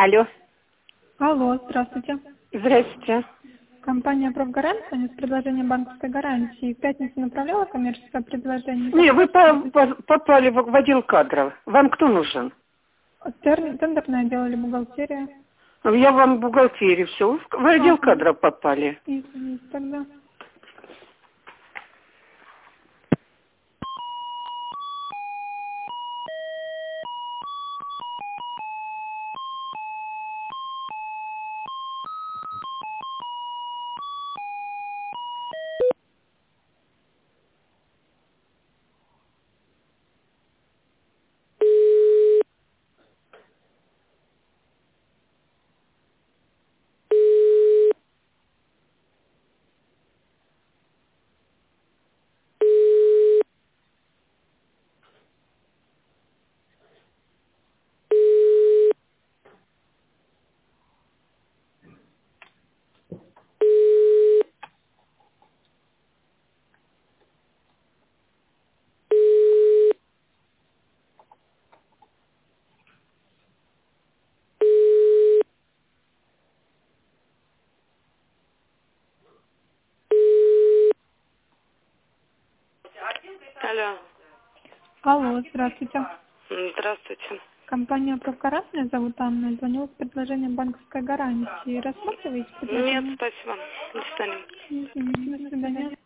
Алло. Алло, здравствуйте. Здравствуйте. Компания «Профгарант» с предложением банковской гарантии. В пятницу направляла коммерческое предложение? Не, вы попали в отдел кадров. Вам кто нужен? Тендерное дело или бухгалтерия? Я вам в бухгалтерии все. В отдел кадров попали. Извините тогда. Алло. Алло, здравствуйте. Здравствуйте. Компания «Профгарант», меня зовут Анна, звонила с предложением банковской гарантии. Рассматриваете Нет, предложение? спасибо. До свидания. Извините, до свидания.